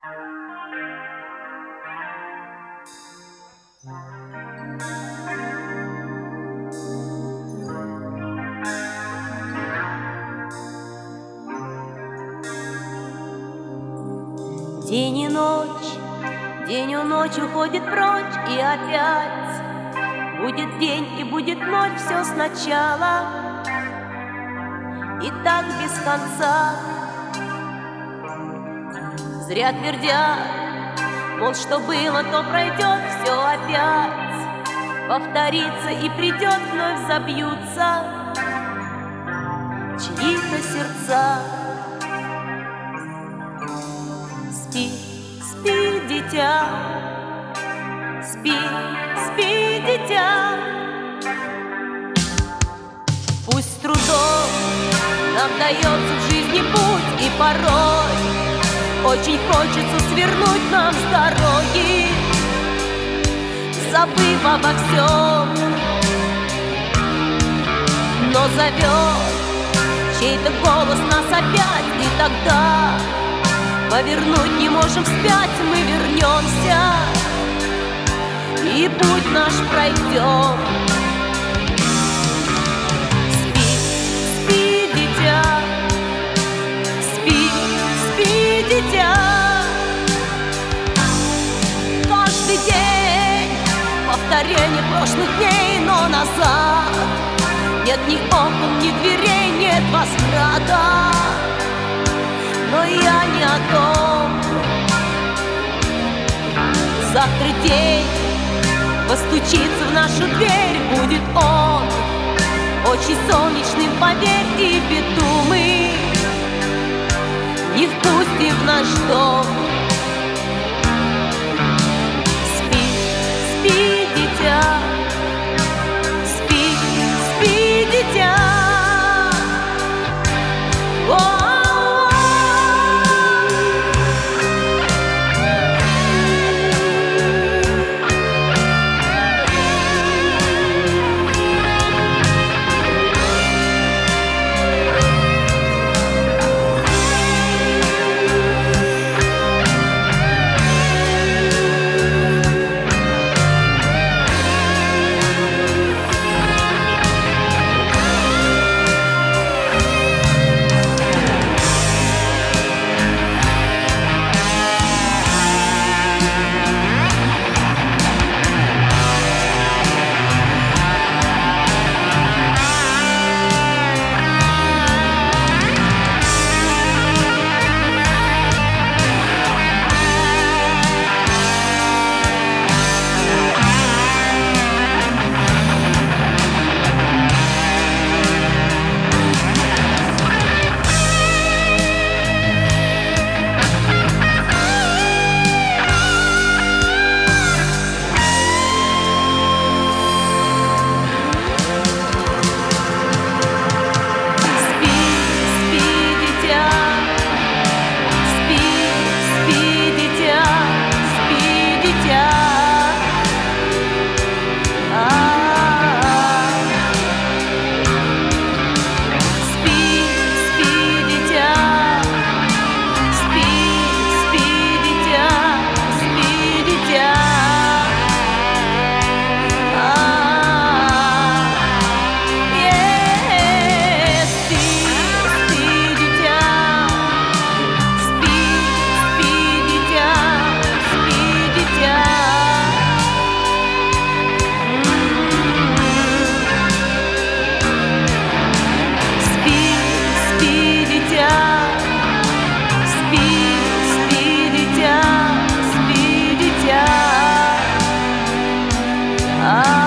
День и ночь, день у ночь уходит прочь, и опять будет день и будет ночь, все сначала, и так без конца. Зря твердят, мол, что было, то пройдет, все опять повторится и придет, вновь забьются чьи-то сердца. Спи, спи, дитя, спи, спи, дитя. Пусть с трудом нам дается в жизни путь, и порой очень хочется свернуть нам с дороги, забыв обо всем. Но зовет чей-то голос нас опять, и тогда повернуть не можем вспять, мы вернемся и путь наш пройдем. Спи, спи, дитя, спи, спи, дитя. Каждый день повторение прошлых дней, но назад нет ни окон, ни дверей, нет возврата. Но я не о том. Завтра день постучится в нашу дверь, будет он очень солнечным, поверь, и беду мы не впустим в наш дом. Спи, спи, дитя, спи, спи, дитя. Ah